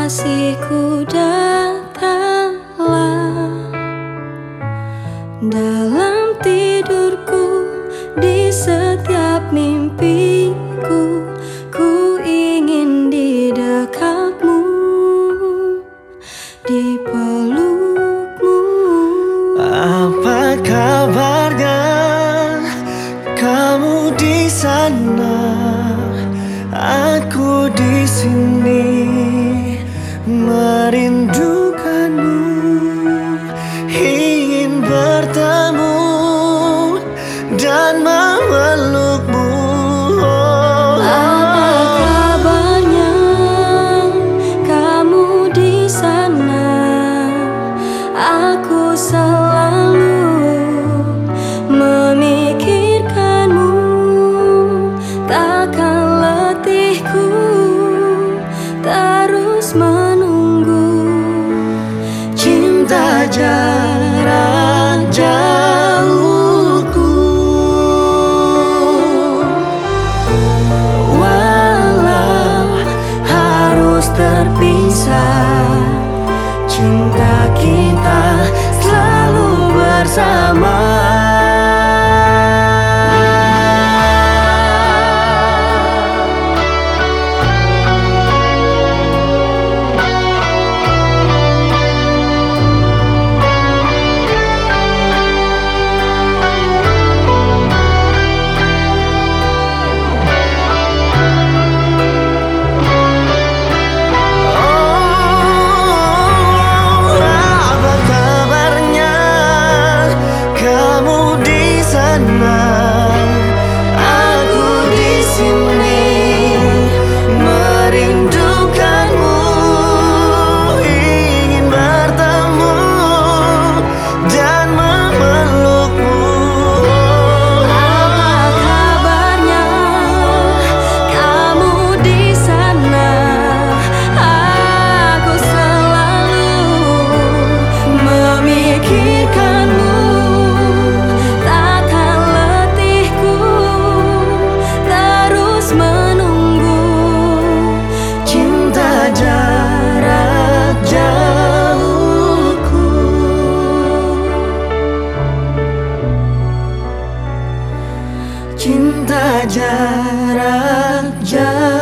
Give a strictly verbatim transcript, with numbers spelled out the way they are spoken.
Kasihku datanglah dalam tidurku, di setiap mimpiku. Ku ingin di dekatmu, di pelukmu. Apa kabarnya kamu di sana? Aku di sini merindukanmu, ingin bertemu dan memelukmu. Apa kabarnya kamu di sana? Aku selalu memikirkanmu, takkan letihku terus menunggu. Cinta jarak jauhku, walau harus terpisah, cinta kita selalu bersama. Aku di sini merindukanmu, ingin bertemu dan memelukmu. Apa kabarnya kamu di sana? Aku selalu memikirkanmu, cinta jarak jauh.